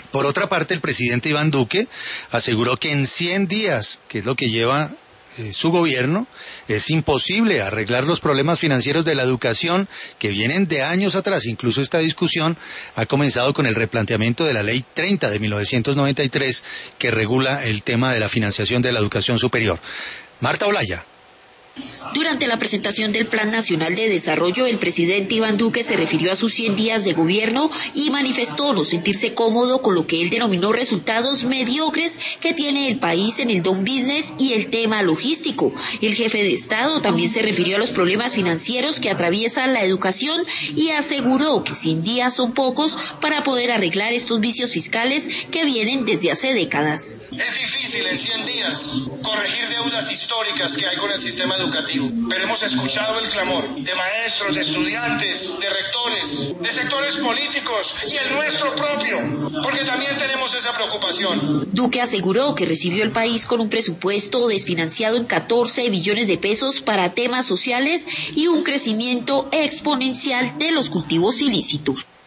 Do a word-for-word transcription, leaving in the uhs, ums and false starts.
Por otra parte, el presidente Iván Duque aseguró que en cien días, que es lo que lleva eh, su gobierno, es imposible arreglar los problemas financieros de la educación que vienen de años atrás. Incluso esta discusión ha comenzado con el replanteamiento de la Ley treinta de mil novecientos noventa y tres, que regula el tema de la financiación de la educación superior. Marta Olaya. Durante la presentación del Plan Nacional de Desarrollo, el presidente Iván Duque se refirió a sus cien días de gobierno y manifestó no sentirse cómodo con lo que él denominó resultados mediocres que tiene el país en el down business y el tema logístico. El jefe de Estado también se refirió a los problemas financieros que atraviesan la educación y aseguró que cien días son pocos para poder arreglar estos vicios fiscales que vienen desde hace décadas. Es difícil en cien días corregir deudas históricas que hay con el sistema educativo, pero hemos escuchado el clamor de maestros, de estudiantes, de rectores, de sectores políticos y el nuestro propio, porque también tenemos esa preocupación. Duque aseguró que recibió el país con un presupuesto desfinanciado en catorce billones de pesos para temas sociales y un crecimiento exponencial de los cultivos ilícitos.